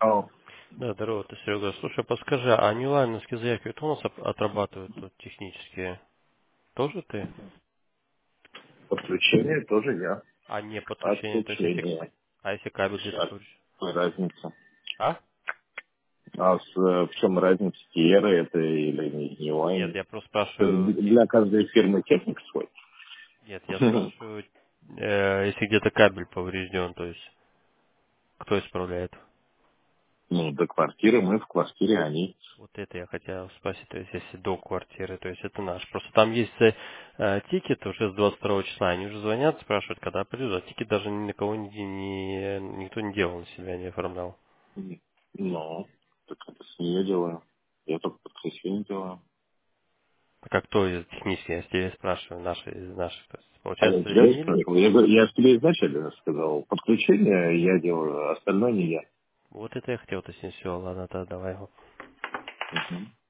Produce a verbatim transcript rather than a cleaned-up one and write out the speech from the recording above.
А, Да, здорово, ты Серега. Слушай, подскажи, а нилайновские заявки, кто у нас оп- отрабатывает тут технические? Тоже ты? подключение тоже я. А не подключение, то есть если, Подключение. а если кабель где-то Сейчас. поврежден? Разница. А? А с, э, в чем разница, Тиера это или не, не Нет, Лайн? я просто То есть спрашиваю, те- для каждой фирмы техник свой. нет, я спрашиваю, э, если где-то кабель поврежден, то есть кто исправляет? Ну, до квартиры мы, в квартире они. Вот это я хотел спросить, то есть если до квартиры, то есть это наш. Просто там есть э, э, тикет уже с двадцать второго числа, они уже звонят, спрашивают, когда придут, а тикет даже ни на кого не, не- никто не делал на себя, не оформлял. Ну, так это с нее делаю. Я только подключение делаю. А как кто из технических, я тебя спрашиваю, наши из наших, то есть, А я получается, тебя и Эмиль? спрашивал. Я, говорю, я же тебе изначально сказал, подключение я делаю, а остальное не я. Вот это я хотел уточнить, все, ладно, тогда давай. Мгм.